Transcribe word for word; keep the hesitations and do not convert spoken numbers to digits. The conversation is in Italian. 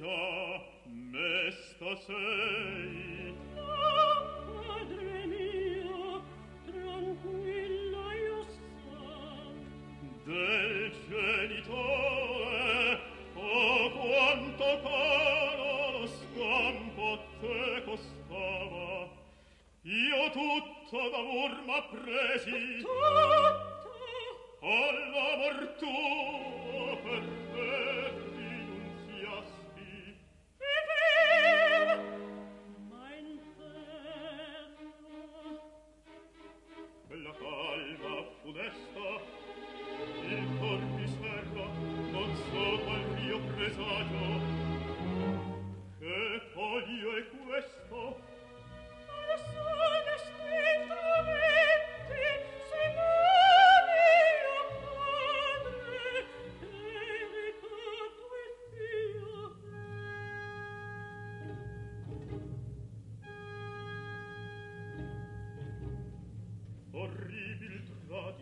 già mesta sei. Oh, padre mio, tranquilla io sto. Del genitore, oh quanto caro lo scampo a te costava. Io tutto d'amor m'ha presi, Tutto, all'amor tuo per te rinunziasti. viver, ma inferno. Quella calma funesta, il cor mi serra, non so qual mio presagio. Che foglio è questo? Lo sono stritamente, se non mio padre, e ricordo il figlio. Orribil tradimento,